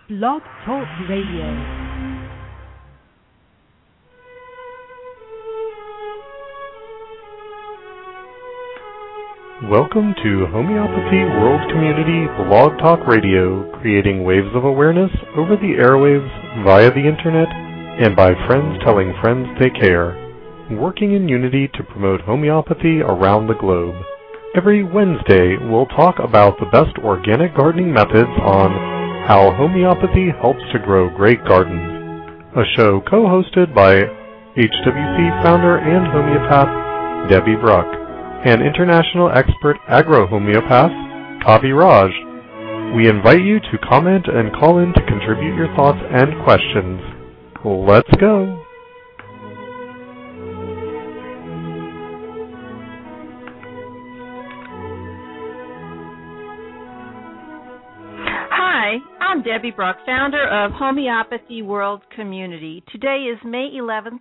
Blog Talk Radio. Welcome to Homeopathy World Community Blog Talk Radio, creating waves of awareness over the airwaves, via the internet, and by friends telling friends they care, working in unity to promote homeopathy around the globe. Every Wednesday, we'll talk about the best organic gardening methods on how homeopathy helps to grow great gardens, a show co-hosted by HWC founder and homeopath Debbie Bruck, and international expert agro-homeopath Kavi Raj. We invite you to comment and call in to contribute your thoughts and questions. Let's go! Hi, I'm Debbie Bruck, founder of Homeopathy World Community. Today is May 11th,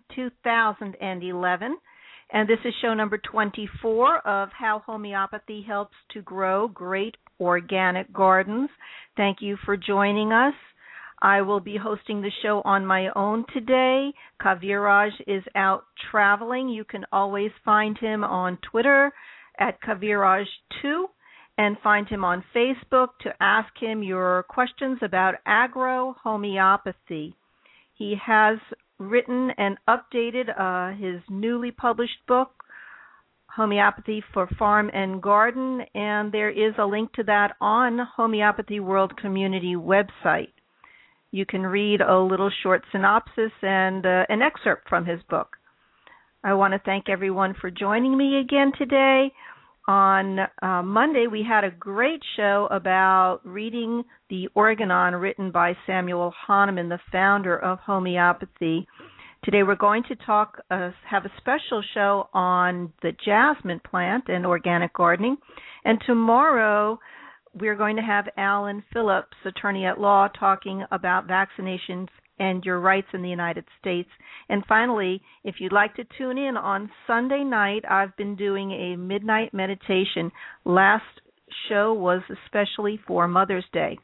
2011. And this is show number 24 of How Homeopathy Helps to Grow Great Organic Gardens. Thank you for joining us. I will be hosting the show on my own today. Kaviraj is out traveling. You can always find him on Twitter at Kaviraj2 and find him on Facebook to ask him your questions about agro-homeopathy. He has written and updated his newly published book, Homeopathy for Farm and Garden, and there is a link to that on Homeopathy World Community website. You can read a little short synopsis and an excerpt from his book. I want to thank everyone for joining me again today. On Monday, we had a great show about reading the Organon written by Samuel Hahnemann, the founder of homeopathy. Today we're going to have a special show on the jasmine plant and organic gardening. And tomorrow we're going to have Alan Phillips, attorney at law, talking about vaccinations and your rights in the United States. And finally, if you'd like to tune in on Sunday night, I've been doing a midnight meditation. Last show was especially for Mother's Day.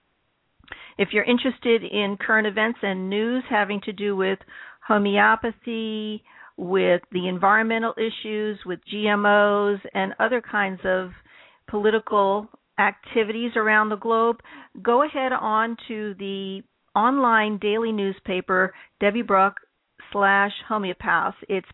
If you're interested in current events and news having to do with homeopathy, with the environmental issues, with GMOs, and other kinds of political activities around the globe, go ahead on to the online daily newspaper, Debbie Bruck /Homeopaths. It's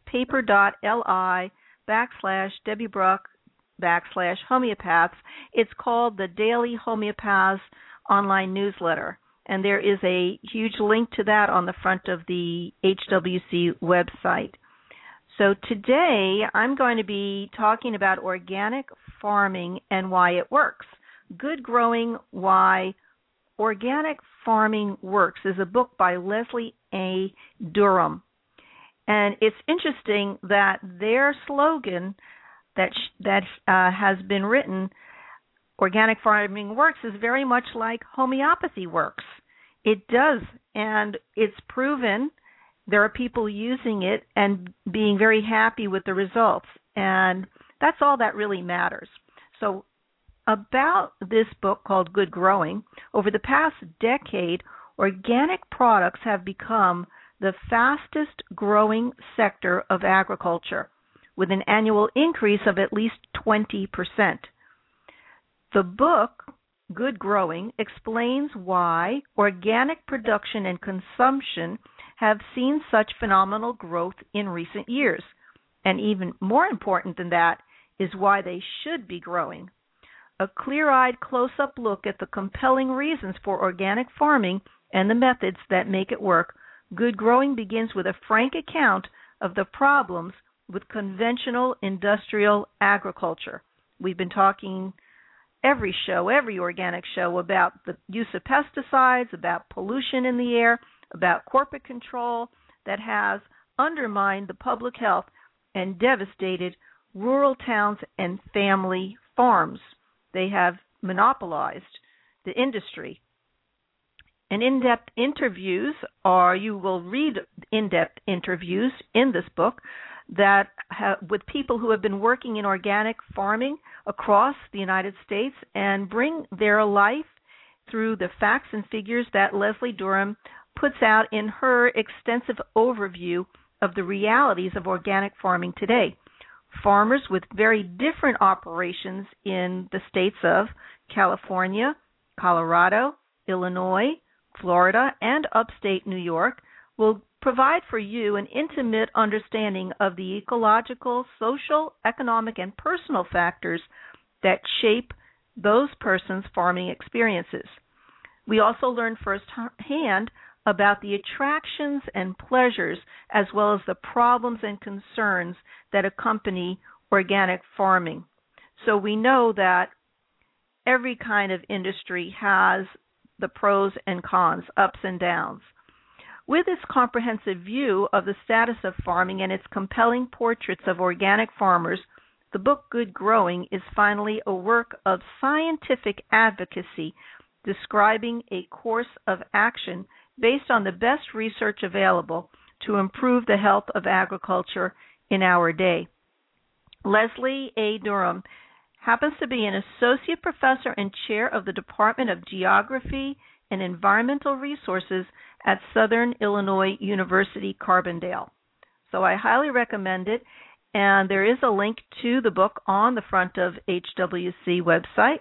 paper.li/Debbie Bruck /Homeopaths. It's called the Daily Homeopaths online newsletter. And there is a huge link to that on the front of the HWC website. So today I'm going to be talking about organic farming and why it works. Good Growing, Why Organic Farming Works is a book by Leslie A. Durham. And it's interesting that their slogan that has been written, Organic Farming Works, is very much like homeopathy works. It does, and it's proven. There are people using it and being very happy with the results, and that's all that really matters. So about this book called Good Growing, over the past decade, organic products have become the fastest growing sector of agriculture, with an annual increase of at least 20%. The book, Good Growing, explains why organic production and consumption have seen such phenomenal growth in recent years. And even more important than that is why they should be growing. A clear-eyed, close-up look at the compelling reasons for organic farming and the methods that make it work. Good Growing begins with a frank account of the problems with conventional industrial agriculture. We've been talking every organic show, about the use of pesticides, about pollution in the air, about corporate control that has undermined the public health and devastated rural towns and family farms. They have monopolized the industry. And in-depth interviews, or you will read in-depth interviews in this book that with people who have been working in organic farming across the United States and bring their life through the facts and figures that Leslie Durham puts out in her extensive overview of the realities of organic farming today. Farmers with very different operations in the states of California, Colorado, Illinois, Florida, and upstate New York will provide for you an intimate understanding of the ecological, social, economic, and personal factors that shape those persons' farming experiences. We also learn firsthand about the attractions and pleasures as well as the problems and concerns that accompany organic farming. So we know that every kind of industry has the pros and cons, ups and downs. With its comprehensive view of the status of farming and its compelling portraits of organic farmers, the book Good Growing is finally a work of scientific advocacy describing a course of action based on the best research available to improve the health of agriculture in our day. Leslie A. Durham happens to be an associate professor and chair of the Department of Geography and Environmental Resources at Southern Illinois University, Carbondale. So I highly recommend it, and there is a link to the book on the front of HWC website.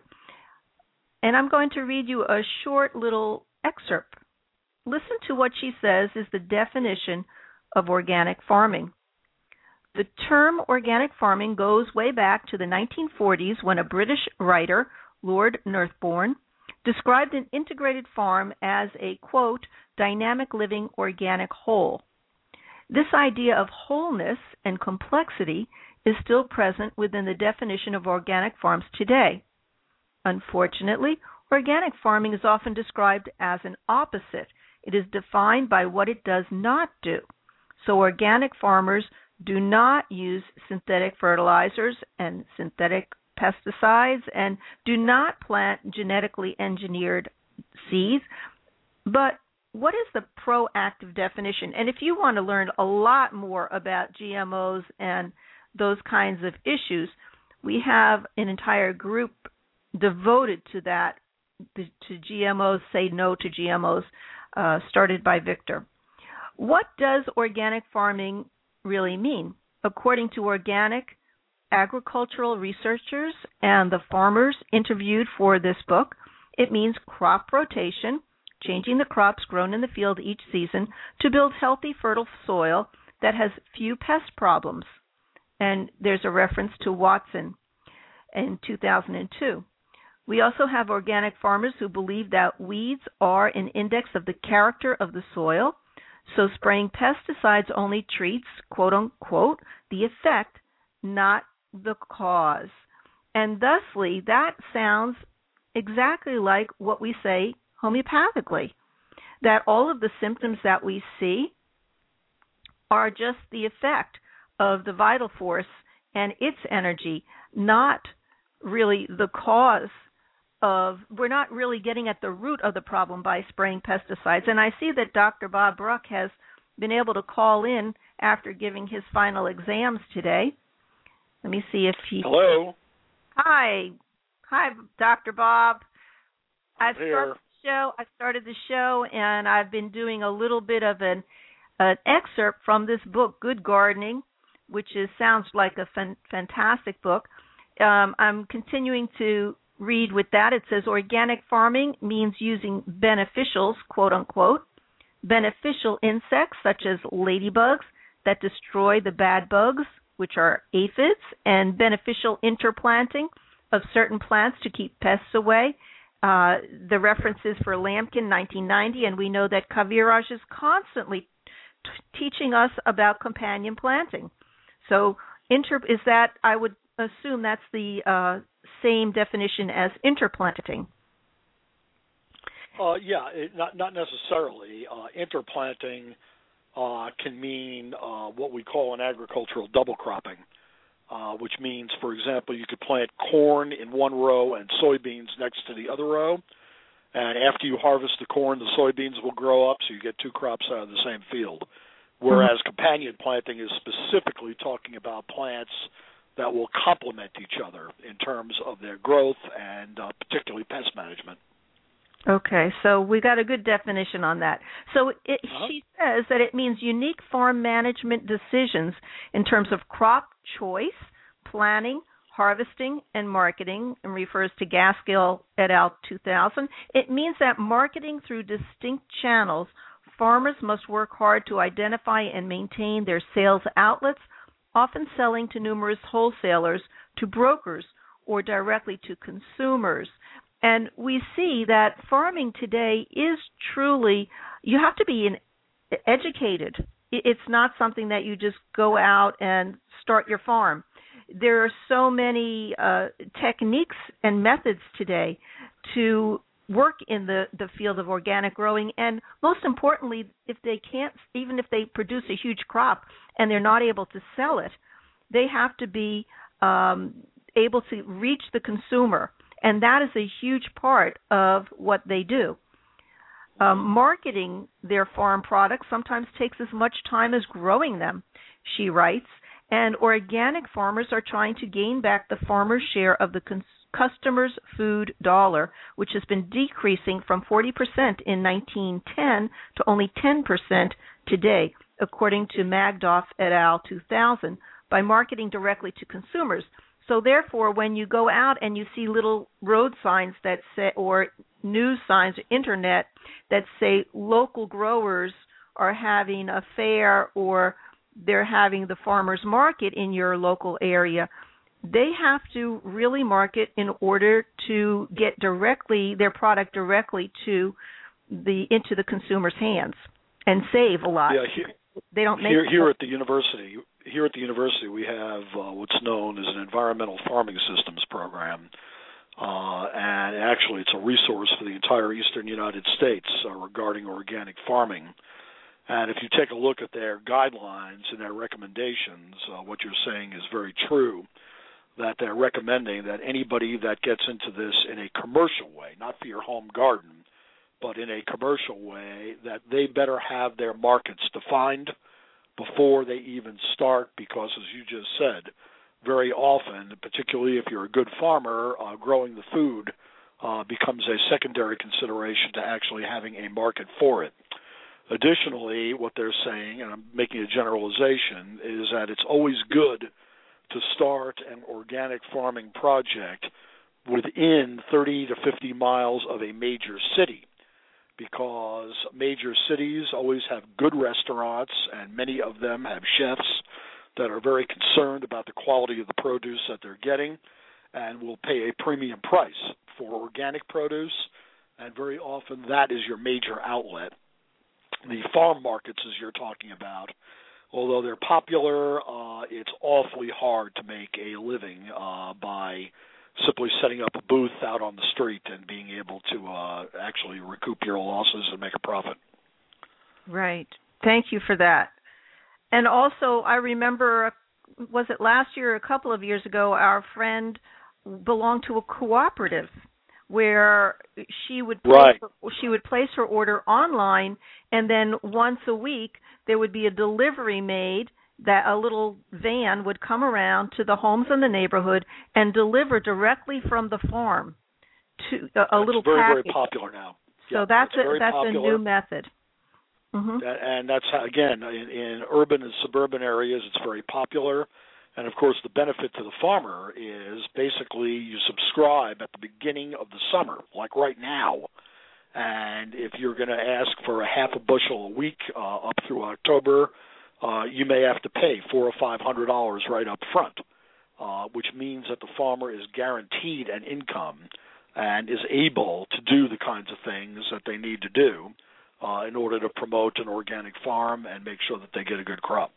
And I'm going to read you a short little excerpt. Listen to what she says is the definition of organic farming. The term organic farming goes way back to the 1940s when a British writer, Lord Northbourne, described an integrated farm as a, quote, dynamic living organic whole. This idea of wholeness and complexity is still present within the definition of organic farms today. Unfortunately, organic farming is often described as an opposite. It is defined by what it does not do. So organic farmers do not use synthetic fertilizers and synthetic pesticides and do not plant genetically engineered seeds. But what is the proactive definition? And if you want to learn a lot more about GMOs and those kinds of issues, we have an entire group devoted to that, to GMOs, Say No to GMOs, started by Victor. What does organic farming really mean? According to organic agricultural researchers and the farmers interviewed for this book, it means crop rotation, changing the crops grown in the field each season to build healthy, fertile soil that has few pest problems. And there's a reference to Watson in 2002. We also have organic farmers who believe that weeds are an index of the character of the soil, so spraying pesticides only treats, quote unquote, the effect, not the cause. And thusly, that sounds exactly like what we say homeopathically, that all of the symptoms that we see are just the effect of the vital force and its energy, not really the cause of, we're not really getting at the root of the problem by spraying pesticides. And I see that Dr. Bob Bruck has been able to call in after giving his final exams today. Let me see if he... Hello. Hi, Dr. Bob. I'm here. I started the show, and I've been doing a little bit of an excerpt from this book, Good Gardening, which sounds like a fantastic book. I'm continuing to read with that. It says organic farming means using beneficials, quote unquote, beneficial insects such as ladybugs that destroy the bad bugs, which are aphids, and beneficial interplanting of certain plants to keep pests away. The references for Lampkin, 1990, and we know that Kaviraj is constantly teaching us about companion planting. So is that, I would assume that's the same definition as interplanting. Not necessarily. Interplanting can mean what we call in agricultural double cropping, which means, for example, you could plant corn in one row and soybeans next to the other row, and after you harvest the corn, the soybeans will grow up, so you get two crops out of the same field. Whereas companion planting is specifically talking about plants that will complement each other in terms of their growth and particularly pest management. Okay, so we got a good definition on that. So she says that it means unique farm management decisions in terms of crop choice, planning, harvesting, and marketing, and refers to Gaskill et al. 2000. It means that marketing through distinct channels, farmers must work hard to identify and maintain their sales outlets, often selling to numerous wholesalers, to brokers, or directly to consumers. And we see that farming today is truly, you have to be educated. It's not something that you just go out and start your farm. There are so many techniques and methods today to work in the field of organic growing. And most importantly, if they can't, even if they produce a huge crop and they're not able to sell it, they have to be able to reach the consumer. And that is a huge part of what they do. Marketing their farm products sometimes takes as much time as growing them, she writes, and organic farmers are trying to gain back the farmer's share of the customer's food dollar, which has been decreasing from 40% in 1910 to only 10% today, according to Magdoff et al. 2000, by marketing directly to consumers. So therefore, when you go out and you see little road signs that say, or news signs, or internet that say local growers are having a fair or they're having the farmers market in your local area, they have to really market in order to get directly their product directly to into the consumer's hands and save a lot. Yeah, they don't make here at the university. Here at the university, we have what's known as an environmental farming systems program, and actually it's a resource for the entire eastern United States regarding organic farming. And if you take a look at their guidelines and their recommendations, what you're saying is very true, that they're recommending that anybody that gets into this in a commercial way, not for your home garden, but in a commercial way, that they better have their markets defined before they even start, because as you just said, very often, particularly if you're a good farmer, growing the food becomes a secondary consideration to actually having a market for it. Additionally, what they're saying, and I'm making a generalization, is that it's always good to start an organic farming project within 30 to 50 miles of a major city, because major cities always have good restaurants, and many of them have chefs that are very concerned about the quality of the produce that they're getting and will pay a premium price for organic produce, and very often that is your major outlet. The farm markets, as you're talking about, although they're popular, it's awfully hard to make a living by simply setting up a booth out on the street and being able to actually recoup your losses and make a profit. Right. Thank you for that. And also, I remember, was it last year or a couple of years ago, our friend belonged to a cooperative where she would place her order online, and then once a week there would be a delivery made, that a little van would come around to the homes in the neighborhood and deliver directly from the farm to a little package. Very popular now. So yeah, that's a new method. Mm-hmm. And that's how, again, in urban and suburban areas, it's very popular. And, of course, the benefit to the farmer is basically you subscribe at the beginning of the summer, like right now. And if you're going to ask for a half a bushel a week up through October, you may have to pay $400 or $500 right up front, which means that the farmer is guaranteed an income and is able to do the kinds of things that they need to do in order to promote an organic farm and make sure that they get a good crop.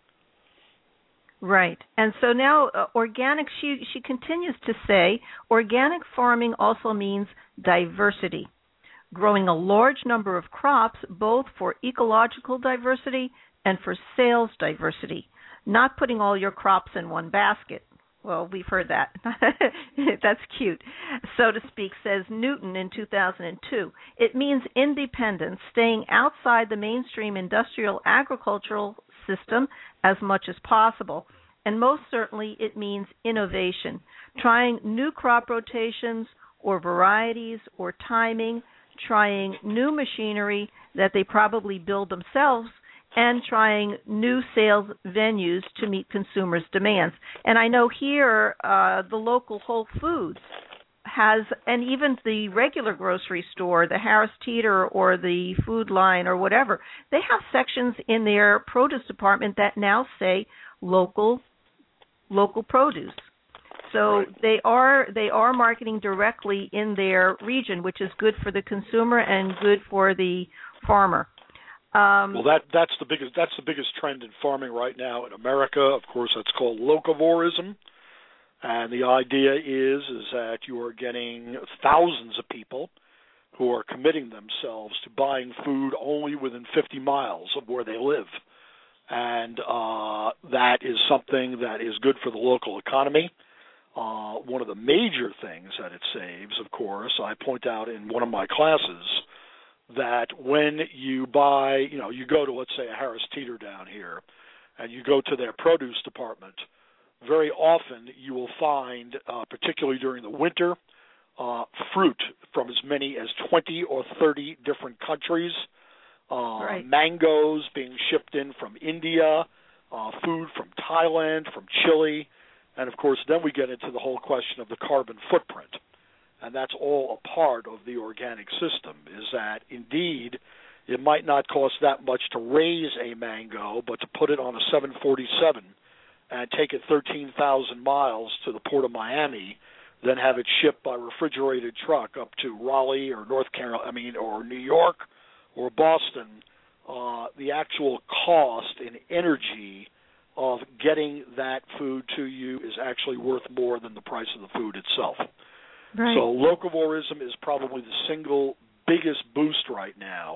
Right. And so now organic, she continues to say, organic farming also means diversity, growing a large number of crops both for ecological diversity and for sales diversity, not putting all your crops in one basket. Well, we've heard that. That's cute, so to speak, says Newton in 2002. It means independence, staying outside the mainstream industrial agricultural system as much as possible. And most certainly it means innovation, trying new crop rotations or varieties or timing, trying new machinery that they probably build themselves, and trying new sales venues to meet consumers' demands. And I know here the local Whole Foods has, and even the regular grocery store, the Harris Teeter or the Food Line or whatever, they have sections in their produce department that now say local produce. So they are marketing directly in their region, which is good for the consumer and good for the farmer. Well, that's the biggest trend in farming right now in America. Of course, that's called locavorism, and the idea is that you are getting thousands of people who are committing themselves to buying food only within 50 miles of where they live, and that is something that is good for the local economy. One of the major things that it saves, of course, I point out in one of my classes, that when you buy, you go to, let's say, a Harris Teeter down here, and you go to their produce department, very often you will find, particularly during the winter, fruit from as many as 20 or 30 different countries, mangoes being shipped in from India, food from Thailand, from Chile, and, of course, then we get into the whole question of the carbon footprint. And that's all a part of the organic system, is that, indeed, it might not cost that much to raise a mango, but to put it on a 747 and take it 13,000 miles to the port of Miami, then have it shipped by refrigerated truck up to Raleigh or or New York or Boston, the actual cost in energy of getting that food to you is actually worth more than the price of the food itself. Right. So locavorism is probably the single biggest boost right now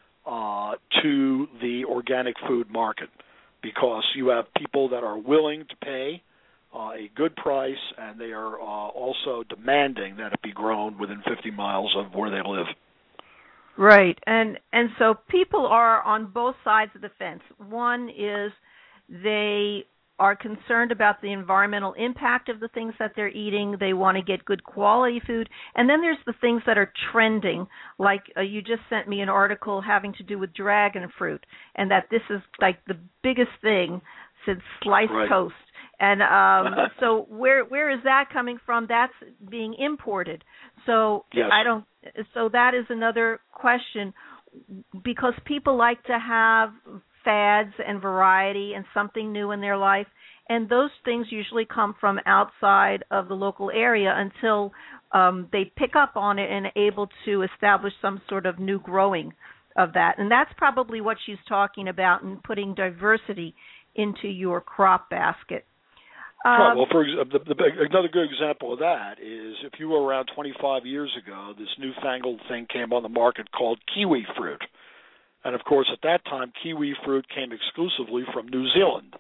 to the organic food market, because you have people that are willing to pay a good price, and they are also demanding that it be grown within 50 miles of where they live. Right. And so people are on both sides of the fence. One is they are concerned about the environmental impact of the things that they're eating. They want to get good quality food. And then there's the things that are trending, like you just sent me an article having to do with dragon fruit, and that this is like the biggest thing since sliced toast. And so where is that coming from? That's being imported. So yes. So that is another question, because people like to have fads and variety and something new in their life, and those things usually come from outside of the local area until they pick up on it and are able to establish some sort of new growing of that. And that's probably what she's talking about in putting diversity into your crop basket. Right. Well, another good example of that is if you were around 25 years ago, this newfangled thing came on the market called kiwi fruit. And, of course, at that time, kiwi fruit came exclusively from New Zealand,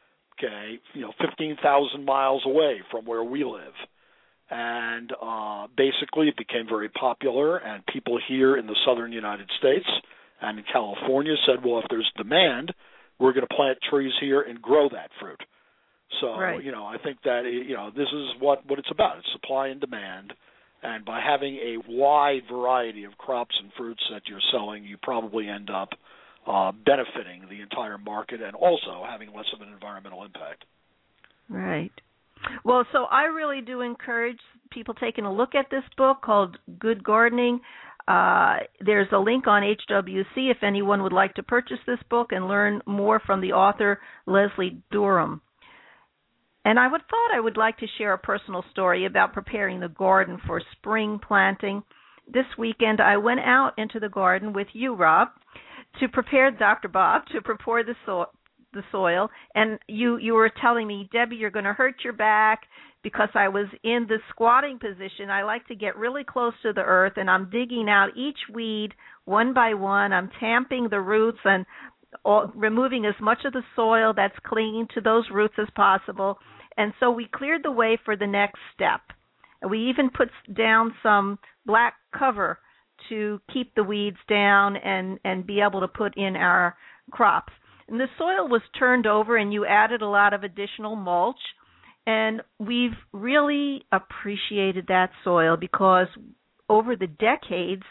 15,000 miles away from where we live. And basically it became very popular, and people here in the southern United States and in California said, well, if there's demand, we're going to plant trees here and grow that fruit. So, I think that, this is what it's about. It's supply and demand. And by having a wide variety of crops and fruits that you're selling, you probably end up benefiting the entire market and also having less of an environmental impact. Right. Well, so I really do encourage people taking a look at this book called Good Gardening. There's a link on HWC if anyone would like to purchase this book and learn more from the author, Leslie Durham. And I thought I would like to share a personal story about preparing the garden for spring planting. This weekend I went out into the garden with you, Rob, to prepare, Dr. Bob, to prepare the soil. And you were telling me, Debbie, you're going to hurt your back because I was in the squatting position. I like to get really close to the earth, and I'm digging out each weed one by one. I'm tamping the roots and removing as much of the soil that's clinging to those roots as possible. And so we cleared the way for the next step. We even put down some black cover to keep the weeds down and be able to put in our crops. And the soil was turned over, and you added a lot of additional mulch. And we've really appreciated that soil because over the decades,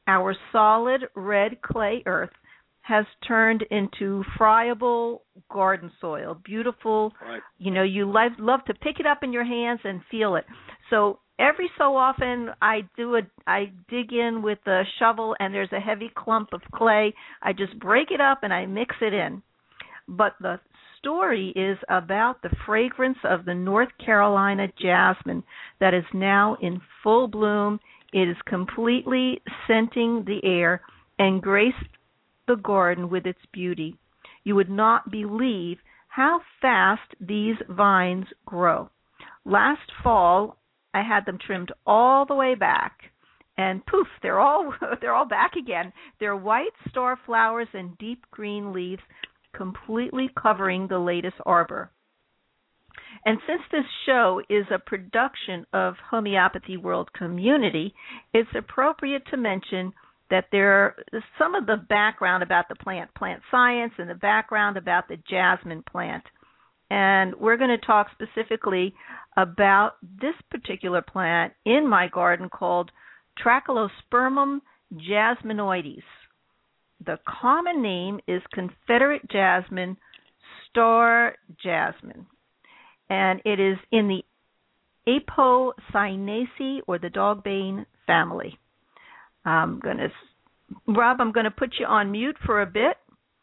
our solid red clay earth has turned into friable garden soil. Beautiful. Right. You love to pick it up in your hands and feel it. So every so often I dig in with a shovel and there's a heavy clump of clay. I just break it up and I mix it in. But the story is about the fragrance of the North Carolina jasmine that is now in full bloom. It is completely scenting the air and graced the garden with its beauty. You would not believe how fast these vines grow. Last fall, I had them trimmed all the way back, and poof, they're all back again. They're white star flowers and deep green leaves completely covering the latest arbor. And since this show is a production of Homeopathy World Community, it's appropriate to mention that there is some of the background about the plant science, and the background about the jasmine plant. And we're going to talk specifically about this particular plant in my garden called Trachelospermum jasminoides. The common name is Confederate jasmine, star jasmine, and it is in the Apocynaceae, or the dogbane family. Rob, I'm going to put you on mute for a bit.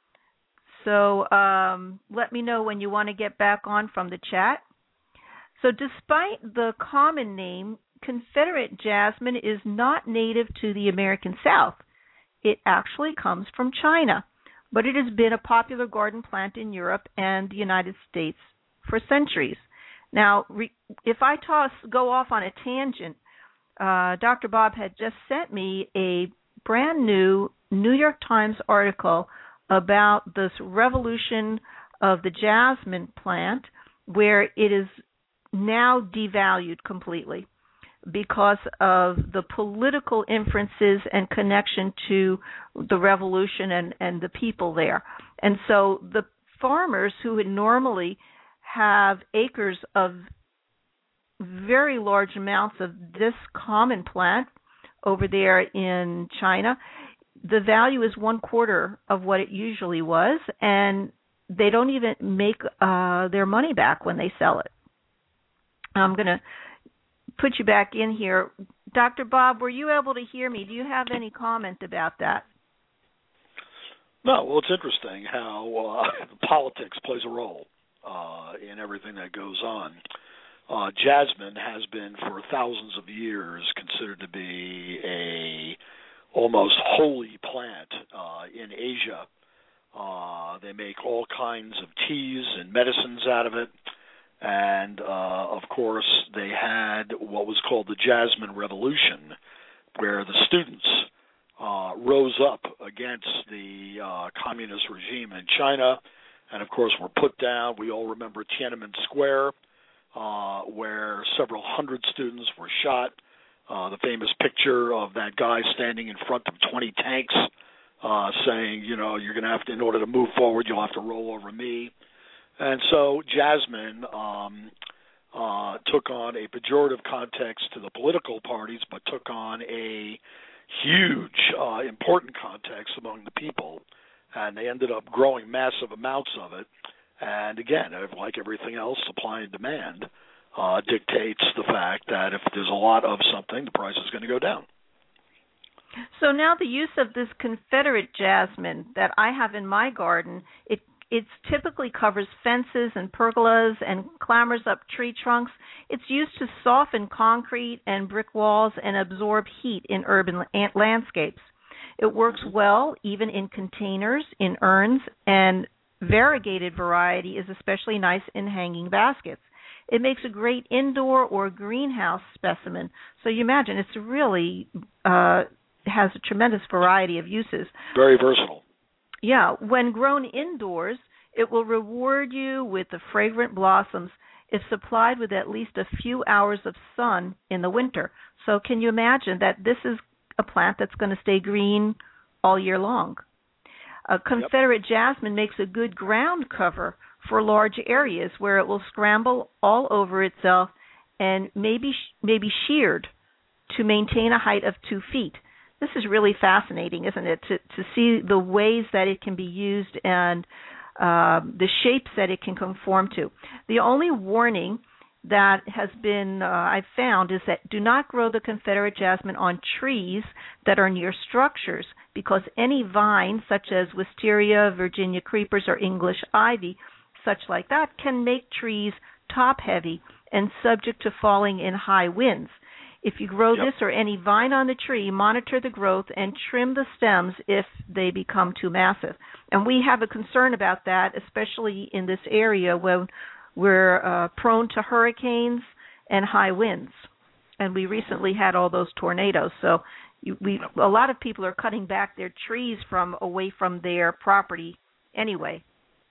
So let me know when you want to get back on from the chat. So despite the common name, Confederate jasmine is not native to the American South. It actually comes from China, but it has been a popular garden plant in Europe and the United States for centuries. Now, if I go off on a tangent, Dr. Bob had just sent me a brand new New York Times article about this revolution of the jasmine plant, where it is now devalued completely because of the political inferences and connection to the revolution and the people there. And so the farmers who would normally have acres of very large amounts of this common plant over there in China, the value is 1/4 of what it usually was, and they don't even make their money back when they sell it. I'm going to put you back in here. Dr. Bob, were you able to hear me? Do you have any comment about that? No, well, it's interesting how politics plays a role in everything that goes on. Jasmine has been for thousands of years considered to be a almost holy plant in Asia. They make all kinds of teas and medicines out of it. And, of course, they had what was called the Jasmine Revolution, where the students rose up against the communist regime in China and, of course, were put down. We all remember Tiananmen Square, where several hundred students were shot. The famous picture of that guy standing in front of 20 tanks saying, you're going to have to, in order to move forward, you'll have to roll over me. And so jasmine took on a pejorative context to the political parties, but took on a huge, important context among the people. And they ended up growing massive amounts of it. And again, like everything else, supply and demand dictates the fact that if there's a lot of something, the price is going to go down. So now the use of this Confederate jasmine that I have in my garden, it typically covers fences and pergolas and clambers up tree trunks. It's used to soften concrete and brick walls and absorb heat in urban landscapes. It works well even in containers, in urns, and variegated variety is especially nice in hanging baskets. It makes a great indoor or greenhouse specimen. So you imagine it's really has a tremendous variety of uses. Very versatile. Yeah, when grown indoors, it will reward you with the fragrant blossoms if supplied with at least a few hours of sun in the winter. So can you imagine that this is a plant that's going to stay green all year long? Confederate jasmine makes a good ground cover for large areas where it will scramble all over itself and maybe sheared to maintain a height of 2 feet. This is really fascinating, isn't it, to see the ways that it can be used and the shapes that it can conform to. The only warning that has been I've found is that do not grow the Confederate jasmine on trees that are near structures, because any vine, such as wisteria, Virginia creepers, or English ivy, such like that, can make trees top-heavy and subject to falling in high winds. If you grow this or any vine on the tree, monitor the growth and trim the stems if they become too massive. And we have a concern about that, especially in this area where we're prone to hurricanes and high winds. And we recently had all those tornadoes. So a lot of people are cutting back their trees from away from their property anyway.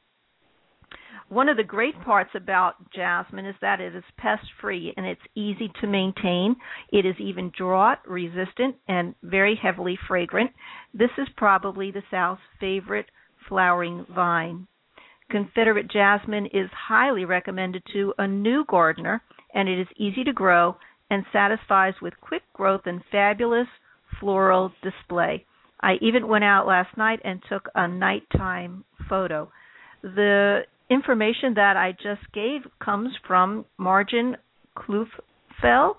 One of the great parts about jasmine is that it is pest-free and it's easy to maintain. It is even drought-resistant and very heavily fragrant. This is probably the South's favorite flowering vine. Confederate jasmine is highly recommended to a new gardener, and it is easy to grow and satisfies with quick growth and fabulous floral display. I even went out last night and took a nighttime photo. The information that I just gave comes from Margin Klufel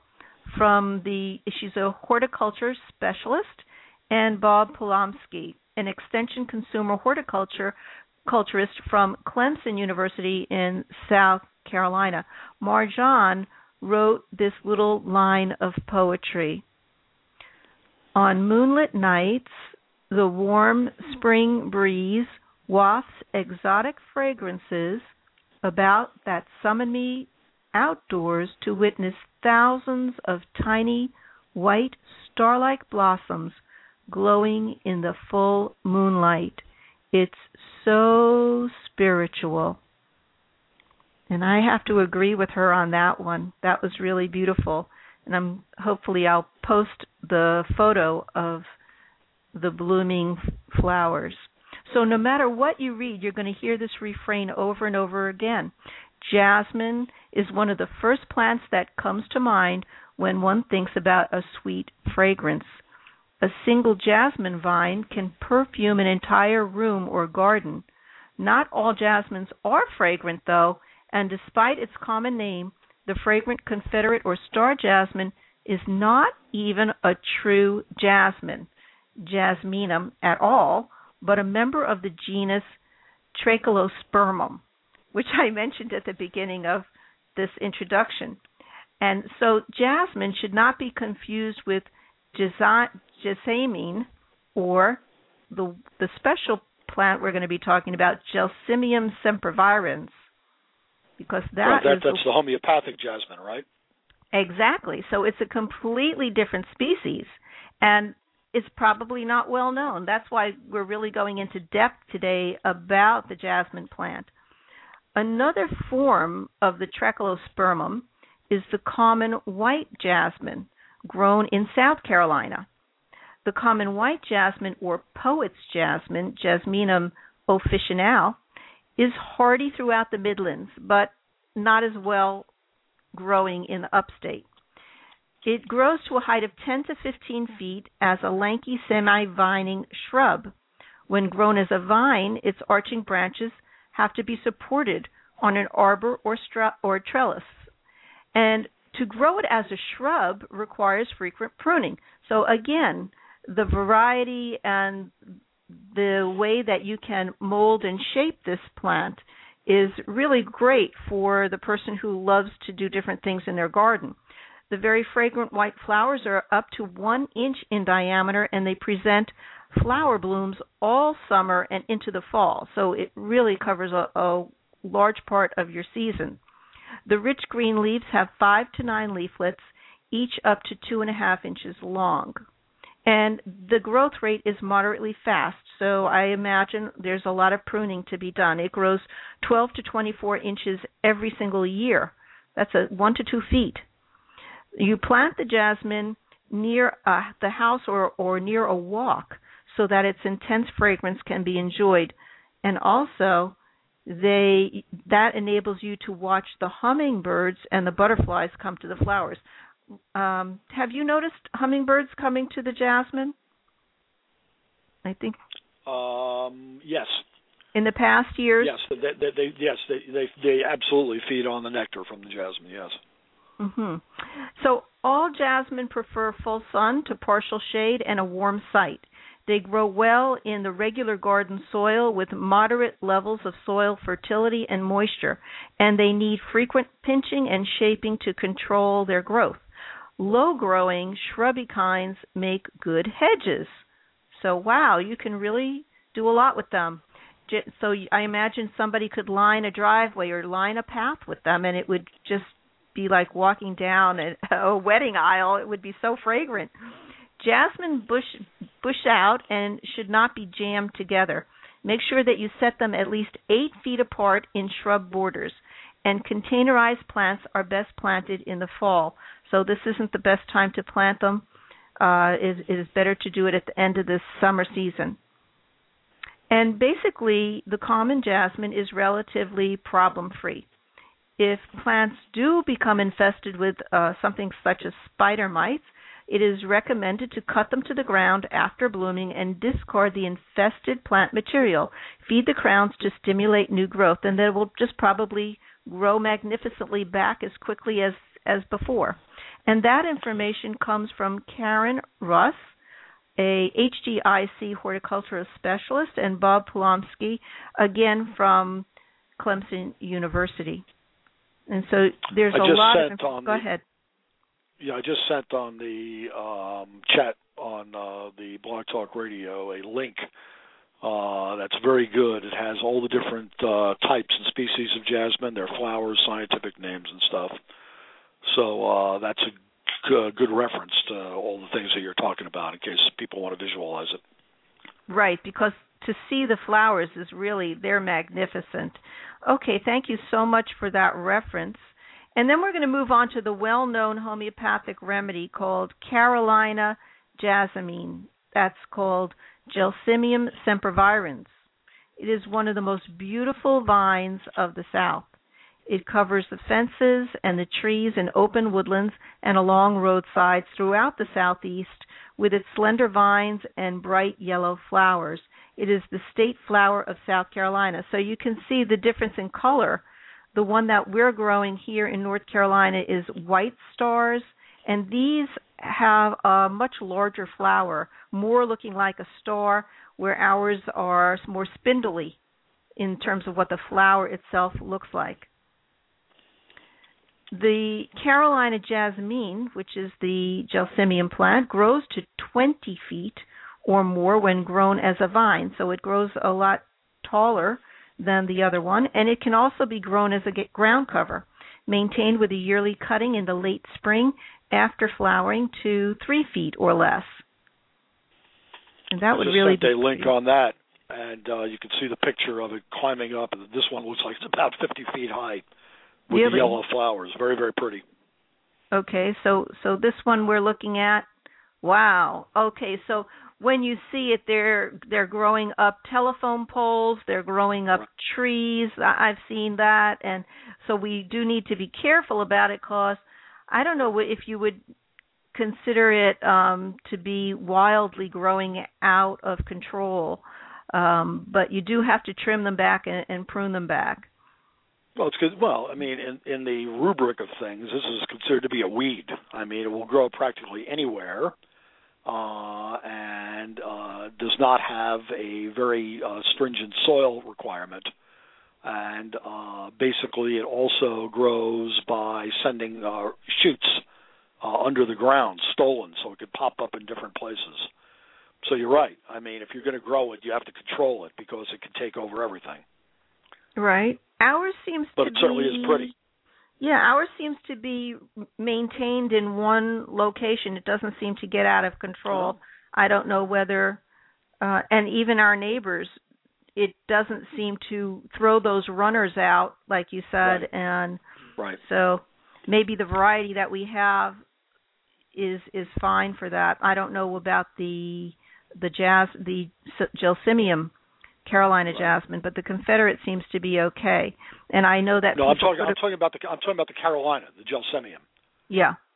she's a horticulture specialist, and Bob Polomsky, an extension consumer horticulturist from Clemson University in South Carolina. Marjan wrote this little line of poetry. On moonlit nights, the warm spring breeze wafts exotic fragrances about that summon me outdoors to witness thousands of tiny white star-like blossoms glowing in the full moonlight. It's so spiritual. And I have to agree with her on that one. That was really beautiful. And hopefully I'll post the photo of the blooming flowers. So no matter what you read, you're going to hear this refrain over and over again. Jasmine is one of the first plants that comes to mind when one thinks about a sweet fragrance. A single jasmine vine can perfume an entire room or garden. Not all jasmines are fragrant, though, and despite its common name, the fragrant Confederate or star jasmine is not even a true jasmine, Jasminum, at all, but a member of the genus Trachelospermum, which I mentioned at the beginning of this introduction. And so jasmine should not be confused with jessamine, or the special plant we're going to be talking about, Gelsemium sempervirens, because that's the homeopathic jasmine, right? Exactly. So it's a completely different species, and it's probably not well known. That's why we're really going into depth today about the jasmine plant. Another form of the Trachelospermum is the common white jasmine, grown in South Carolina. The common white jasmine, or poet's jasmine, Jasminum officinale, is hardy throughout the Midlands, but not as well growing in the upstate. It grows to a height of 10 to 15 feet as a lanky semi-vining shrub. When grown as a vine, its arching branches have to be supported on an arbor or trellis. And to grow it as a shrub requires frequent pruning. So again, the variety and the way that you can mold and shape this plant is really great for the person who loves to do different things in their garden. The very fragrant white flowers are up to 1 inch in diameter, and they present flower blooms all summer and into the fall. So it really covers a large part of your season. The rich green leaves have 5 to 9 leaflets, each up to 2.5 inches long. And the growth rate is moderately fast, so I imagine there's a lot of pruning to be done. It grows 12 to 24 inches every single year. That's 1 to 2 feet. You plant the jasmine near the house or near a walk so that its intense fragrance can be enjoyed. And also, that enables you to watch the hummingbirds and the butterflies come to the flowers. Have you noticed hummingbirds coming to the jasmine? I think. Yes. In the past years. Yes, they absolutely feed on the nectar from the jasmine. Yes. Mm-hmm. So all jasmine prefer full sun to partial shade and a warm site. They grow well in the regular garden soil with moderate levels of soil fertility and moisture, and they need frequent pinching and shaping to control their growth. Low-growing, shrubby kinds make good hedges. So, wow, you can really do a lot with them. So I imagine somebody could line a driveway or line a path with them, and it would just be like walking down a wedding aisle. It would be so fragrant. Jasmine bush out and should not be jammed together. Make sure that you set them at least 8 feet apart in shrub borders. And containerized plants are best planted in the fall. So this isn't the best time to plant them. It is better to do it at the end of the summer season. And basically, the common jasmine is relatively problem-free. If plants do become infested with something such as spider mites, it is recommended to cut them to the ground after blooming and discard the infested plant material. Feed the crowns to stimulate new growth, and they will just probably grow magnificently back as quickly as before. And that information comes from Karen Russ, a HDIC horticulturist specialist, and Bob Polomsky, again from Clemson University. And so there's a lot of information. Go ahead. Yeah, I just sent on the chat on the Blog Talk Radio a link that's very good. It has all the different types and species of jasmine, their flowers, scientific names, and stuff. So that's a good reference to all the things that you're talking about in case people want to visualize it. Right, because to see the flowers is really, they're magnificent. Okay, thank you so much for that reference. And then we're going to move on to the well-known homeopathic remedy called Carolina jasmine. That's called Gelsemium sempervirens. It is one of the most beautiful vines of the South. It covers the fences and the trees in open woodlands and along roadsides throughout the Southeast with its slender vines and bright yellow flowers. It is the state flower of South Carolina. So you can see the difference in color. The one that we're growing here in North Carolina is white stars, and these have a much larger flower, more looking like a star, where ours are more spindly in terms of what the flower itself looks like. The Carolina jasmine, which is the Gelsemium plant, grows to 20 feet or more when grown as a vine, so it grows a lot taller than the other one, and it can also be grown as a ground cover, maintained with a yearly cutting in the late spring after flowering to 3 feet or less. And that would really be a link on that, and you can see the picture of it climbing up. And this one looks like it's about 50 feet high with the yellow flowers. Very, very pretty. Okay, so this one we're looking at. Wow. Okay, so when you see it, they're growing up telephone poles, they're growing up trees. I've seen that, and so we do need to be careful about it, because I don't know if you would consider it to be wildly growing out of control, but you do have to trim them back and prune them back. Well, it's good. Well, I mean, in the rubric of things, this is considered to be a weed. I mean, it will grow practically anywhere. And does not have a very stringent soil requirement. And basically it also grows by sending shoots under the ground, stolen, so it could pop up in different places. So you're right. I mean, if you're going to grow it, you have to control it because it can take over everything. Right. Ours seems to be... But it certainly is pretty. Yeah, ours seems to be maintained in one location. It doesn't seem to get out of control. I don't know whether, and even our neighbors, it doesn't seem to throw those runners out, like you said. And so maybe the variety that we have is fine for that. I don't know about the Gelsemium Carolina jasmine, but the Confederate seems to be okay. And I know that. No, I'm talking about the Carolina, the Gelsemium. Yeah.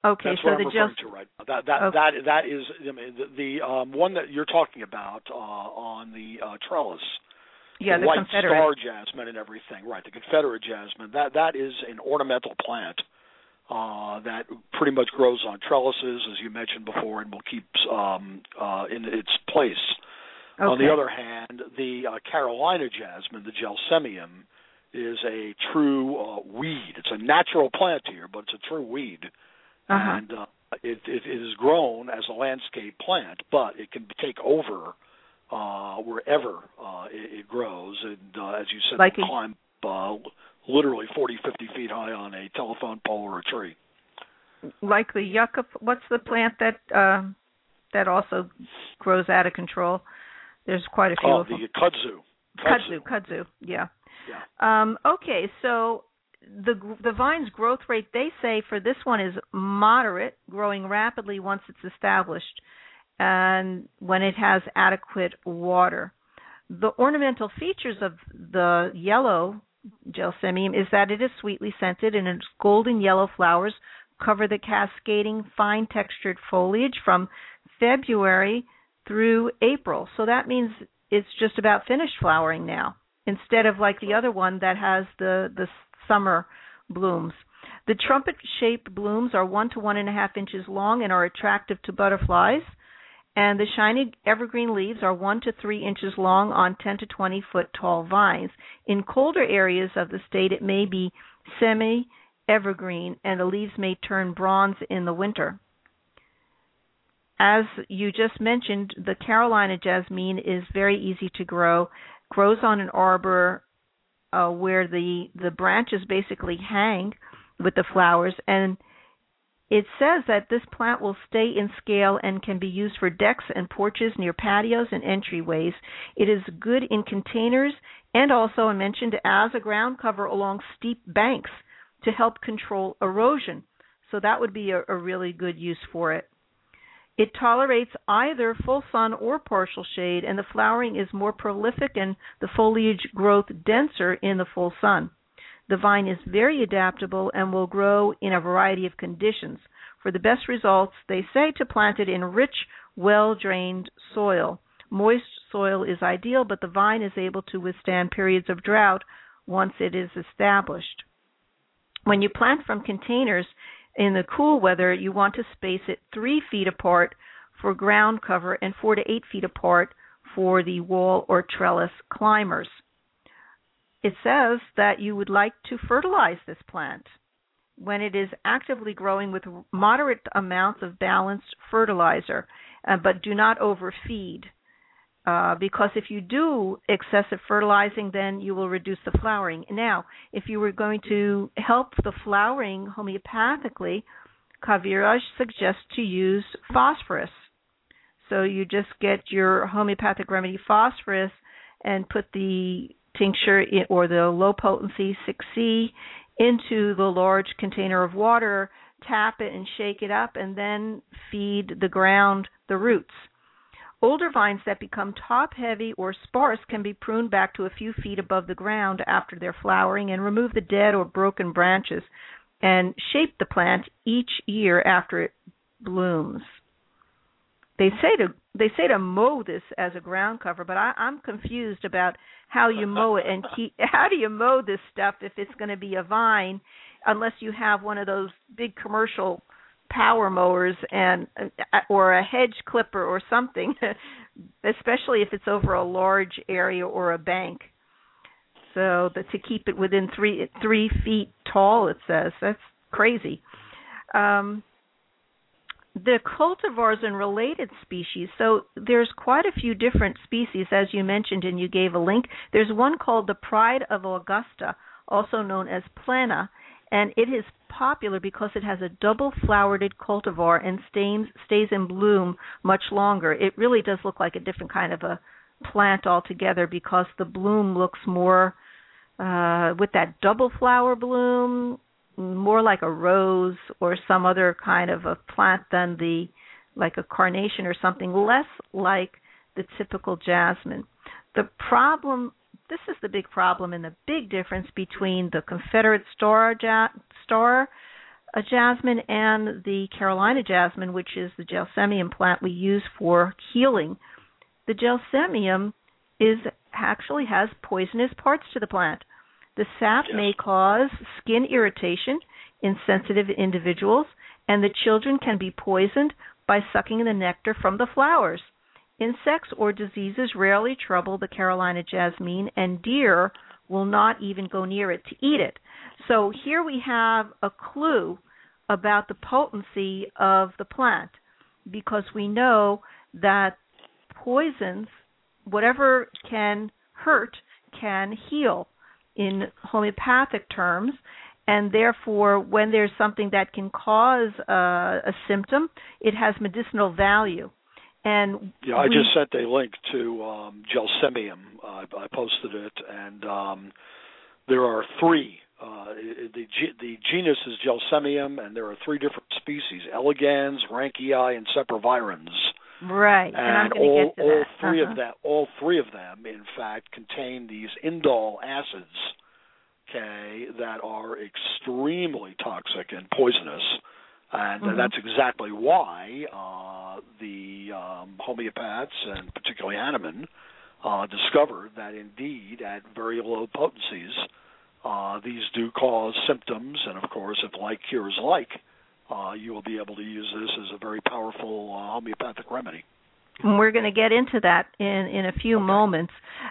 Okay, that's so what the I'm referring to right now. That is, I mean, the one that you're talking about on the trellis. Yeah, the white Confederate star jasmine and everything, right? The Confederate jasmine. That is an ornamental plant that pretty much grows on trellises, as you mentioned before, and will keep in its place. Okay. On the other hand, the Carolina jasmine, the Gelsemium, is a true weed. It's a natural plant here, but it's a true weed. And it is grown as a landscape plant, but it can take over wherever it grows. And as you said, like it can climb literally 40, 50 feet high on a telephone pole or a tree. Like the yucca, what's the plant that also grows out of control? There's quite a few of them. The Kudzu, yeah. Okay, so the vine's growth rate, they say, for this one is moderate, growing rapidly once it's established, and when it has adequate water. The ornamental features of the yellow Gelsemium is that it is sweetly scented, and its golden yellow flowers cover the cascading, fine-textured foliage from February through April. So that means it's just about finished flowering now, instead of like the other one that has the summer blooms. The trumpet-shaped blooms are 1 to 1.5 inches long and are attractive to butterflies. And the shiny evergreen leaves are 1 to 3 inches long on 10 to 20-foot tall vines. In colder areas of the state, it may be semi-evergreen, and the leaves may turn bronze in the winter. As you just mentioned, the Carolina jasmine is very easy to grow, grows on an arbor where the branches basically hang with the flowers, and it says that this plant will stay in scale and can be used for decks and porches near patios and entryways. It is good in containers and also, I mentioned, as a ground cover along steep banks to help control erosion. So that would be a really good use for it. It tolerates either full sun or partial shade, and the flowering is more prolific and the foliage growth denser in the full sun. The vine is very adaptable and will grow in a variety of conditions. For the best results, they say to plant it in rich, well-drained soil. Moist soil is ideal, but the vine is able to withstand periods of drought once it is established. When you plant from containers in the cool weather, you want to space it 3 feet apart for ground cover and 4 to 8 feet apart for the wall or trellis climbers. It says that you would like to fertilize this plant when it is actively growing with moderate amounts of balanced fertilizer, but do not overfeed, because if you do excessive fertilizing, then you will reduce the flowering. Now, if you were going to help the flowering homeopathically, Kaviraj suggests to use phosphorus. So you just get your homeopathic remedy phosphorus and put the tincture or the low potency 6C into the large container of water, tap it and shake it up, and then feed the ground the roots. Older vines that become top-heavy or sparse can be pruned back to a few feet above the ground after their flowering and remove the dead or broken branches and shape the plant each year after it blooms. They say to mow this as a ground cover, but I'm confused about how you mow it and how do you mow this stuff if it's going to be a vine, unless you have one of those big commercial power mowers or a hedge clipper or something, especially if it's over a large area or a bank. So to keep it within 3 feet tall, it says. That's crazy. The cultivars and related species, so there's quite a few different species, as you mentioned, and you gave a link. There's one called the Pride of Augusta, also known as plana, and it is popular because it has a double-flowered cultivar and stays in bloom much longer. It really does look like a different kind of a plant altogether because the bloom looks more, with that double flower bloom, more like a rose or some other kind of a plant than like a carnation or something, less like the typical jasmine. This is the big problem and the big difference between the Confederate star jasmine and the Carolina jasmine, which is the gelsemium plant we use for healing, the gelsemium actually has poisonous parts to the plant. The sap may cause skin irritation in sensitive individuals, and the children can be poisoned by sucking the nectar from the flowers. Insects or diseases rarely trouble the Carolina jasmine, and deer will not even go near it to eat it. So here we have a clue about the potency of the plant, because we know that poisons, whatever can hurt, can heal in homeopathic terms, and therefore when there's something that can cause a symptom, it has medicinal value. And I just sent a link to gelsemium. I posted it, and there are three. The genus is Gelsemium, and there are three different species: elegans, rankii, and sempervirens. Right, and I'm going to get to that. All three of them, in fact, contain these indole acids, that are extremely toxic and poisonous, and that's exactly why the homeopaths, and particularly Hahnemann, discovered that indeed at very low potencies, these do cause symptoms, and of course, if like cures like, you will be able to use this as a very powerful homeopathic remedy. And we're going to get into that in a few moments.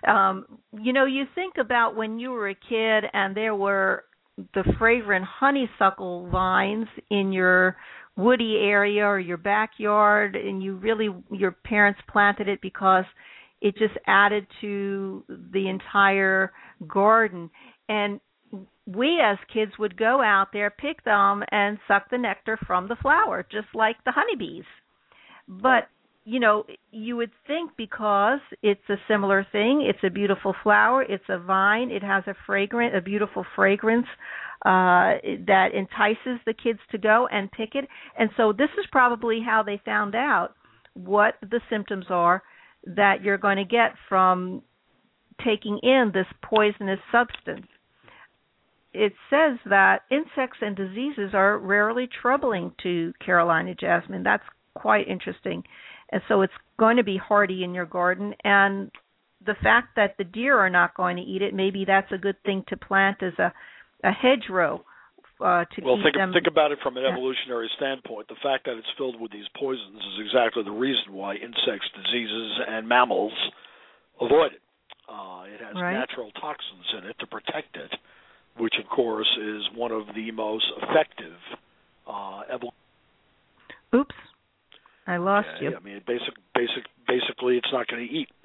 You think about when you were a kid and there were the fragrant honeysuckle vines in your woody area or your backyard, and your parents planted it because it just added to the entire garden. And we as kids would go out there, pick them, and suck the nectar from the flower, just like the honeybees. But, you would think because it's a similar thing, it's a beautiful flower, it's a vine, it has a beautiful fragrance that entices the kids to go and pick it. And so this is probably how they found out what the symptoms are that you're going to get from taking in this poisonous substance. It says that insects and diseases are rarely troubling to Carolina jasmine. That's quite interesting. And so it's going to be hardy in your garden. And the fact that the deer are not going to eat it, maybe that's a good thing to plant as a hedgerow to keep them. Think about it from an evolutionary standpoint. The fact that it's filled with these poisons is exactly the reason why insects, diseases, and mammals avoid it. It has natural toxins in it to protect it, which, of course, is one of the most effective Oops, I lost you. I mean, basically, it's not going to eat.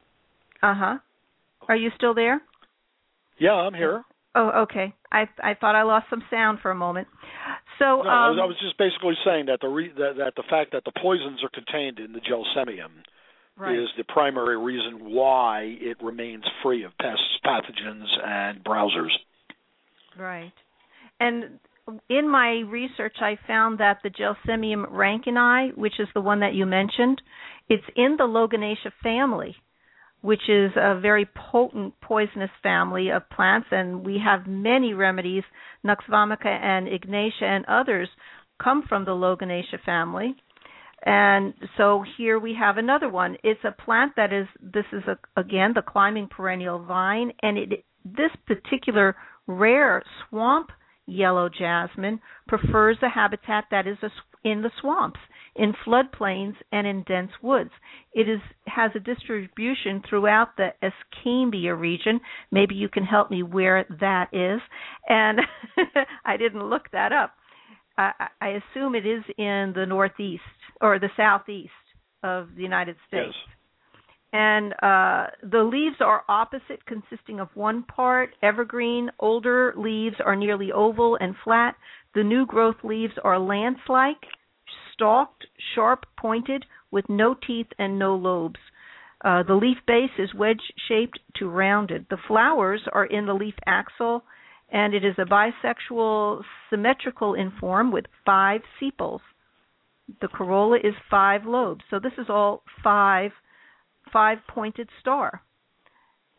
Are you still there? Yeah, I'm here. Oh, okay. I thought I lost some sound for a moment. So no, I was just basically saying that the fact that the poisons are contained in the gelsemium is the primary reason why it remains free of pests, pathogens, and browsers. Right. And in my research, I found that the Gelsemium rankii, which is the one that you mentioned, it's in the Loganacea family, which is a very potent poisonous family of plants, and we have many remedies. Nux vomica and ignatia and others come from the Loganacea family. And so here we have another one. It's a plant again, the climbing perennial vine, and this particular rare swamp yellow jasmine prefers a habitat that is in the swamps, in floodplains, and in dense woods. It has a distribution throughout the Escambia region. Maybe you can help me where that is. And I didn't look that up. I assume it is in the northeast or the southeast of the United States. Yes. And the leaves are opposite, consisting of one part evergreen. Older leaves are nearly oval and flat. The new growth leaves are lance-like, stalked, sharp-pointed, with no teeth and no lobes. The leaf base is wedge-shaped to rounded. The flowers are in the leaf axil, and it is a bisexual, symmetrical in form with 5 sepals. The corolla is 5 lobes. So this is all 5-pointed star.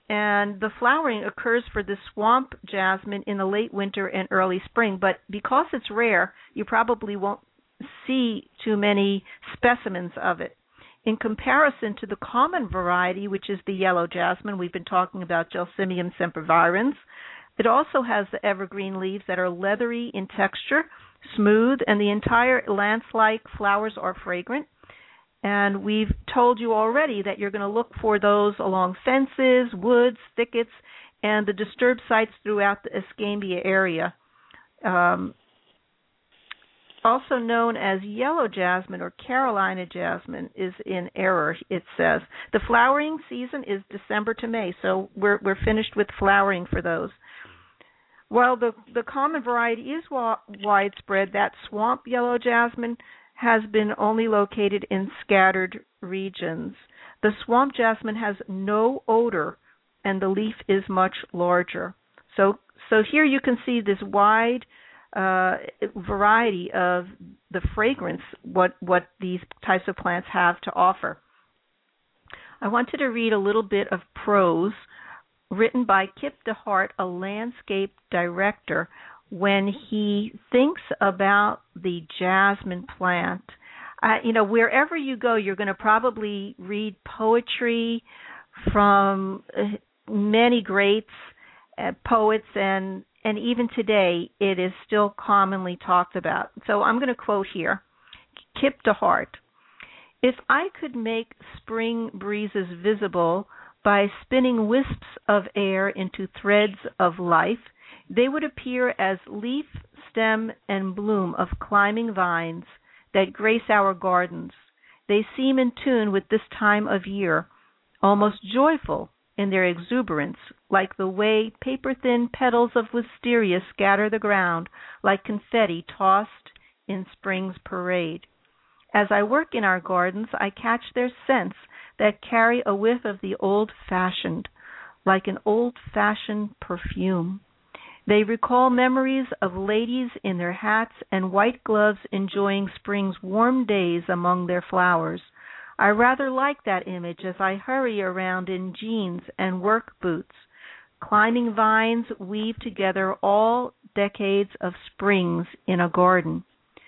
And the flowering occurs for the swamp jasmine in the late winter and early spring. But because it's rare, you probably won't see too many specimens of it. In comparison to the common variety, which is the yellow jasmine, we've been talking about Gelsemium sempervirens. It also has the evergreen leaves that are leathery in texture, smooth, and the entire lance-like flowers are fragrant. And we've told you already that you're going to look for those along fences, woods, thickets, and the disturbed sites throughout the Escambia area. Also known as yellow jasmine or Carolina jasmine is in error, it says. The flowering season is December to May, so we're finished with flowering for those. While the common variety is widespread, that swamp yellow jasmine has been only located in scattered regions. The swamp jasmine has no odor, and the leaf is much larger. So here you can see this wide variety of the fragrance, what these types of plants have to offer. I wanted to read a little bit of prose written by Kip DeHart, a landscape director, when he thinks about the jasmine plant. Wherever you go, you're going to probably read poetry from many greats, poets, and even today it is still commonly talked about. So I'm going to quote here, Kip DeHart. If I could make spring breezes visible by spinning wisps of air into threads of life, they would appear as leaf, stem, and bloom of climbing vines that grace our gardens. They seem in tune with this time of year, almost joyful in their exuberance, like the way paper-thin petals of wisteria scatter the ground like confetti tossed in spring's parade. As I work in our gardens, I catch their scents that carry a whiff of the old-fashioned, like an old-fashioned perfume. They recall memories of ladies in their hats and white gloves enjoying spring's warm days among their flowers. I rather like that image as I hurry around in jeans and work boots. Climbing vines weave together all decades of springs in a garden.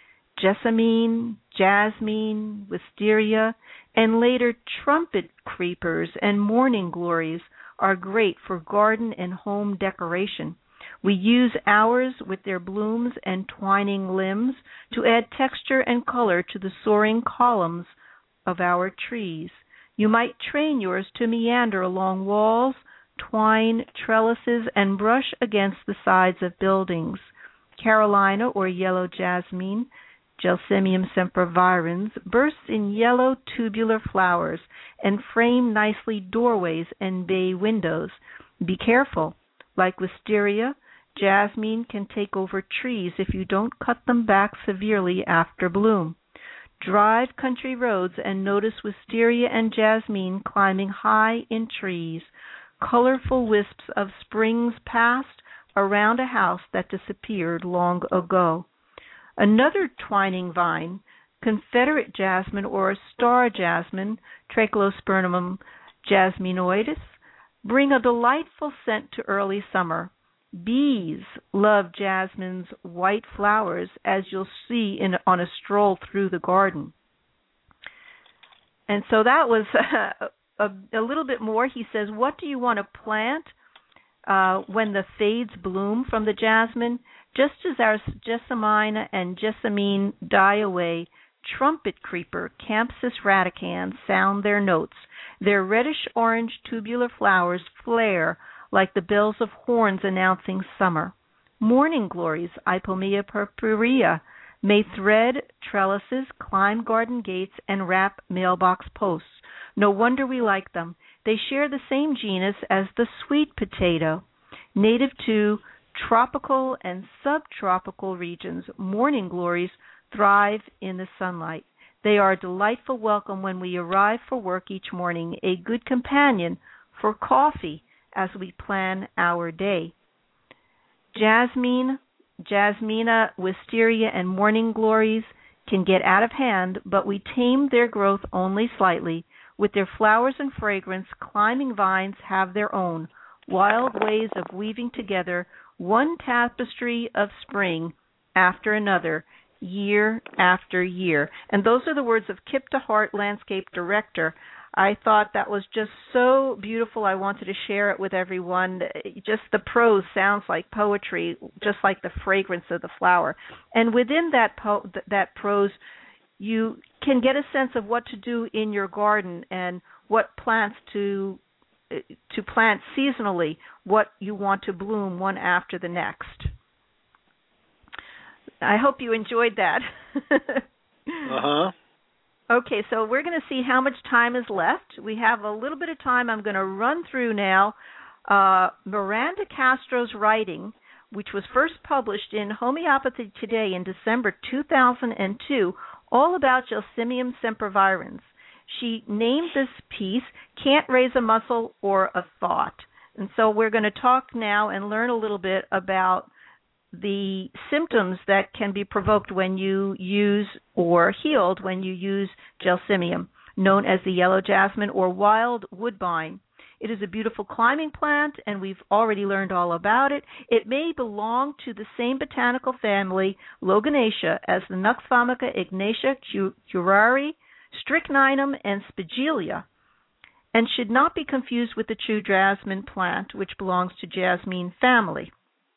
Jessamine, jasmine, wisteria, and later trumpet creepers and morning glories are great for garden and home decoration. We use ours with their blooms and twining limbs to add texture and color to the soaring columns of our trees. You might train yours to meander along walls, twine trellises, and brush against the sides of buildings. Carolina or yellow jasmine, Gelsemium sempervirens, bursts in yellow tubular flowers and frame nicely doorways and bay windows. Be careful. Like wisteria, jasmine can take over trees if you don't cut them back severely after bloom. Drive country roads and notice wisteria and jasmine climbing high in trees, colorful wisps of springs past around a house that disappeared long ago. Another twining vine, Confederate jasmine or star jasmine, Trachelospermum jasminoides, bring a delightful scent to early summer. Bees love jasmine's white flowers, as you'll see on a stroll through the garden. And so that was a little bit more. He says, what do you want to plant when the fades bloom from the jasmine? Just as our jessamine and jessamine die away, trumpet creeper, Campsis radicans, sound their notes. Their reddish-orange tubular flowers flare like the bells of horns announcing summer. Morning glories, Ipomea purpurea, may thread trellises, climb garden gates, and wrap mailbox posts. No wonder we like them. They share the same genus as the sweet potato. Native to tropical and subtropical regions, morning glories thrive in the sunlight. They are a delightful welcome when we arrive for work each morning, a good companion for coffee as we plan our day. Jasmina, wisteria, and morning glories can get out of hand, but we tame their growth only slightly. With their flowers and fragrance, climbing vines have their own wild ways of weaving together one tapestry of spring after another, year after year. And those are the words of Kip DeHart, landscape director. I thought that was just so beautiful. I wanted to share it with everyone. Just the prose sounds like poetry, just like the fragrance of the flower. And within that prose, you can get a sense of what to do in your garden and what plants to plant seasonally, what you want to bloom one after the next. I hope you enjoyed that. Uh-huh. Okay, so we're going to see how much time is left. We have a little bit of time. I'm going to run through now Miranda Castro's writing, which was first published in Homeopathy Today in December 2002, all about Gelsemium sempervirens. She named this piece, Can't Raise a Muscle or a Thought. And so we're going to talk now and learn a little bit about the symptoms that can be provoked when you use or healed when you use Gelsemium, known as the yellow jasmine or wild woodbine. It is a beautiful climbing plant, and we've already learned all about it. It may belong to the same botanical family, Loganacea, as the Nux vomica, Ignatia, curare, strychninem, and spigelia, and should not be confused with the true jasmine plant, which belongs to Jasmine family.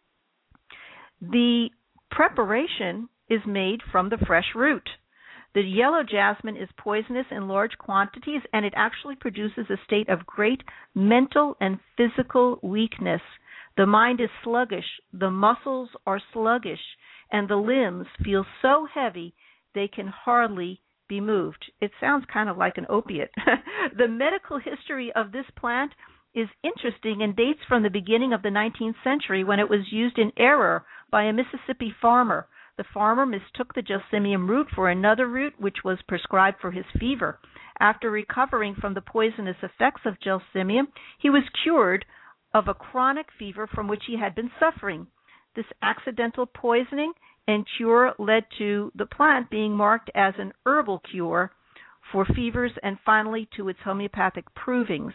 The preparation is made from the fresh root. The yellow jasmine is poisonous in large quantities, and it actually produces a state of great mental and physical weakness. The mind is sluggish, the muscles are sluggish, and the limbs feel so heavy they can hardly be moved. It sounds kind of like an opiate. The medical history of this plant is interesting and dates from the beginning of the 19th century when it was used in error by a Mississippi farmer. The farmer mistook the Gelsemium root for another root which was prescribed for his fever. After recovering from the poisonous effects of Gelsemium, he was cured of a chronic fever from which he had been suffering. This accidental poisoning and cure led to the plant being marked as an herbal cure for fevers and finally to its homeopathic provings.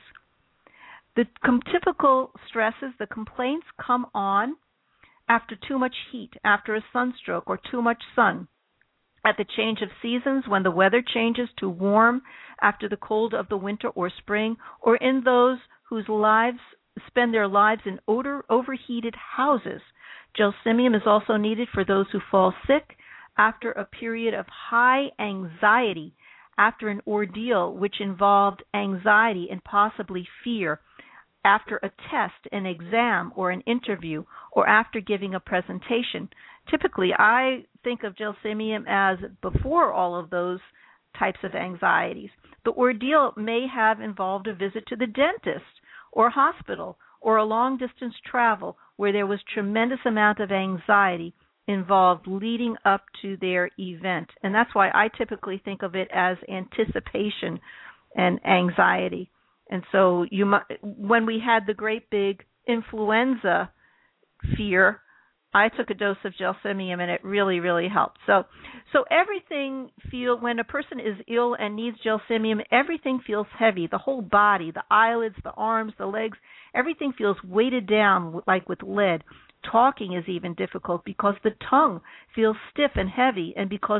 The typical stresses, the complaints come on after too much heat, after a sunstroke or too much sun, at the change of seasons when the weather changes to warm, after the cold of the winter or spring, or in those whose lives spend their lives in overheated houses. Gelsemium is also needed for those who fall sick after a period of high anxiety, after an ordeal which involved anxiety and possibly fear, after a test, an exam, or an interview, or after giving a presentation. Typically, I think of Gelsemium as before all of those types of anxieties. The ordeal may have involved a visit to the dentist or hospital or a long-distance travel where there was tremendous amount of anxiety involved leading up to their event. And that's why I typically think of it as anticipation and anxiety. And so when we had the great big influenza fear, I took a dose of Gelsemium and it really, really helped. So everything when a person is ill and needs Gelsemium, everything feels heavy. The whole body, the eyelids, the arms, the legs, everything feels weighted down like with lead. Talking is even difficult because the tongue feels stiff and heavy, and because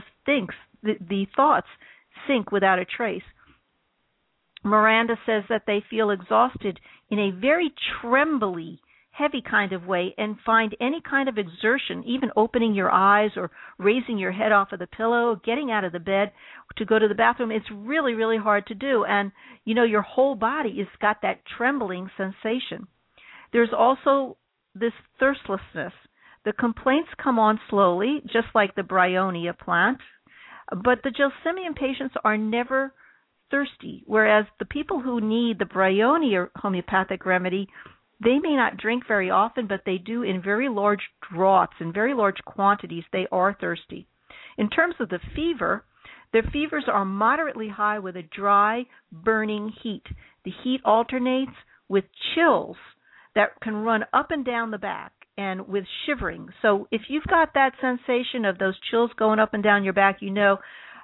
the thoughts sink without a trace. Miranda says that they feel exhausted in a very trembly, heavy kind of way and find any kind of exertion, even opening your eyes or raising your head off of the pillow, getting out of the bed to go to the bathroom, it's really, really hard to do. And, your whole body has got that trembling sensation. There's also this thirstlessness. The complaints come on slowly, just like the Bryonia plant, but the Gelsemium patients are never thirsty, whereas the people who need the Bryonia homeopathic remedy, they may not drink very often, but they do in very large draughts, in very large quantities, they are thirsty. In terms of the fever, their fevers are moderately high with a dry, burning heat. The heat alternates with chills that can run up and down the back and with shivering. So if you've got that sensation of those chills going up and down your back,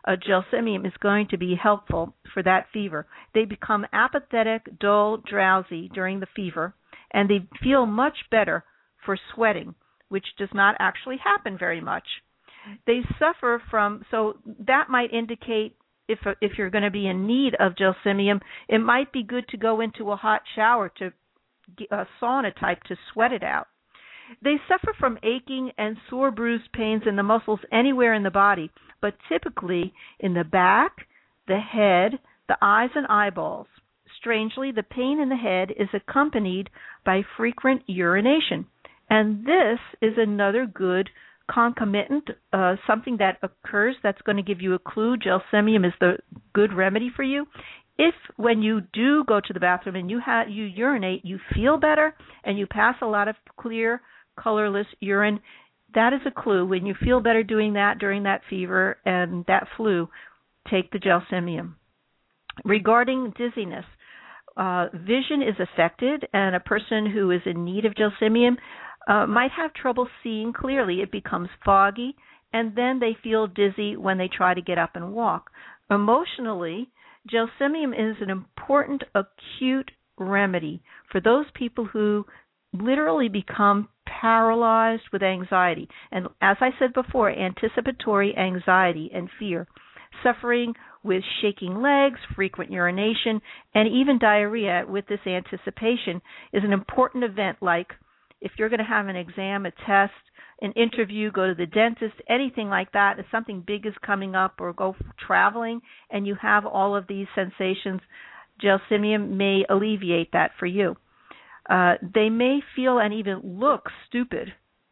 gelsemium is going to be helpful for that fever. They become apathetic, dull, drowsy during the fever, and they feel much better for sweating, which does not actually happen very much. They suffer from, so that might indicate if you're going to be in need of gelsemium, it might be good to go into a hot shower, to a sauna type, to sweat it out. They suffer from aching and sore bruised pains in the muscles anywhere in the body, but typically in the back, the head, the eyes and eyeballs. Strangely, the pain in the head is accompanied by frequent urination. And this is another good concomitant, something that occurs that's going to give you a clue. Gelsemium is the good remedy for you. If when you do go to the bathroom and you urinate, you feel better and you pass a lot of clear, colorless urine, that is a clue. When you feel better doing that during that fever and that flu, take the gelsemium. Regarding dizziness, vision is affected, and a person who is in need of gelsemium might have trouble seeing clearly. It becomes foggy, and then they feel dizzy when they try to get up and walk. Emotionally, gelsemium is an important acute remedy for those people who literally become paralyzed with anxiety. And as I said before, anticipatory anxiety and fear, suffering with shaking legs, frequent urination, and even diarrhea with this anticipation is an important event, like if you're going to have an exam, a test, an interview, go to the dentist, anything like that, if something big is coming up, or go traveling and you have all of these sensations, gelsemium may alleviate that for you. They may feel and even look stupid,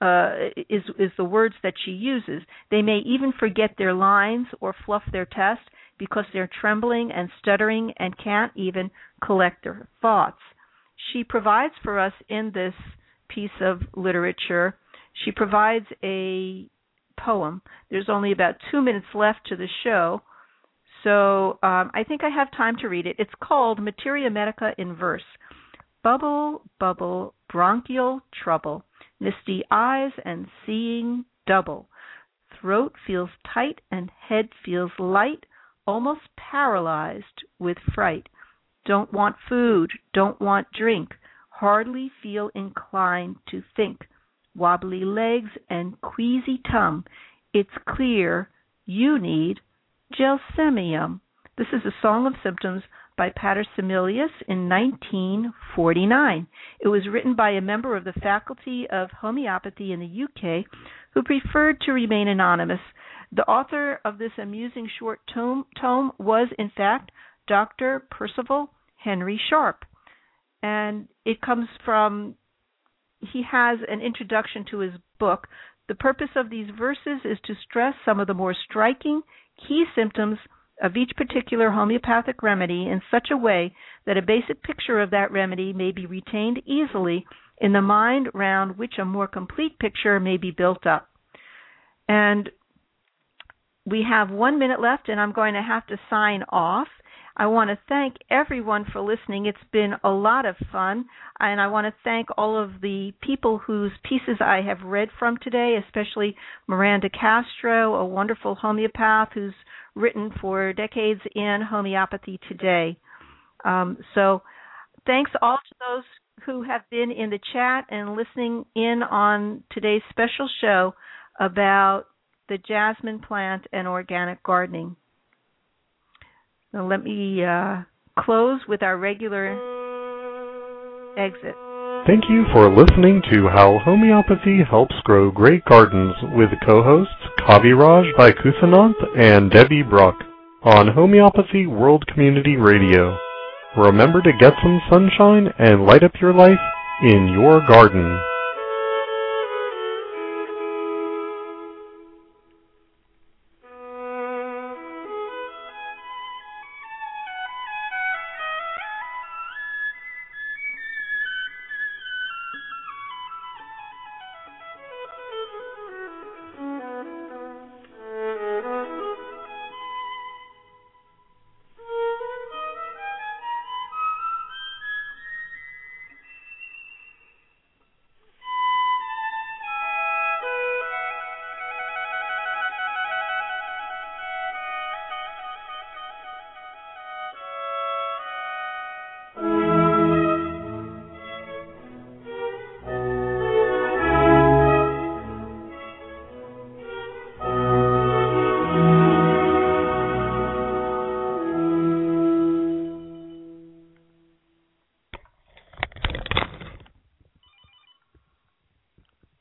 is the words that she uses. They may even forget their lines or fluff their test because they're trembling and stuttering and can't even collect their thoughts. She provides for us in this piece of literature, she provides a poem. There's only about 2 minutes left to the show, so I think I have time to read it. It's called Materia Medica in Verse. Bubble, bubble, bronchial trouble, misty eyes and seeing double. Throat feels tight and head feels light, almost paralyzed with fright. Don't want food, don't want drink, hardly feel inclined to think. Wobbly legs and queasy tongue. It's clear you need gelsemium. This is a Song of Symptoms by Patersimilius in 1949. It was written by a member of the Faculty of Homeopathy in the UK who preferred to remain anonymous. The author of this amusing short tome was, in fact, Dr. Percival Henry Sharp. And it comes from, he has an introduction to his book. The purpose of these verses is to stress some of the more striking key symptoms of each particular homeopathic remedy in such a way that a basic picture of that remedy may be retained easily in the mind, round which a more complete picture may be built up. And we have 1 minute left, and I'm going to have to sign off. I want to thank everyone for listening. It's been a lot of fun, and I want to thank all of the people whose pieces I have read from today, especially Miranda Castro, a wonderful homeopath who's written for decades in homeopathy today. So thanks all to those who have been in the chat and listening in on today's special show about the jasmine plant and organic gardening. Now let me close with our regular exit. Thank you for listening to How Homeopathy Helps Grow Great Gardens with co-hosts Kaviraj Vaikusananth and Debbie Bruck on Homeopathy World Community Radio. Remember to get some sunshine and light up your life in your garden.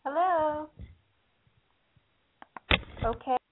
Hello. Okay.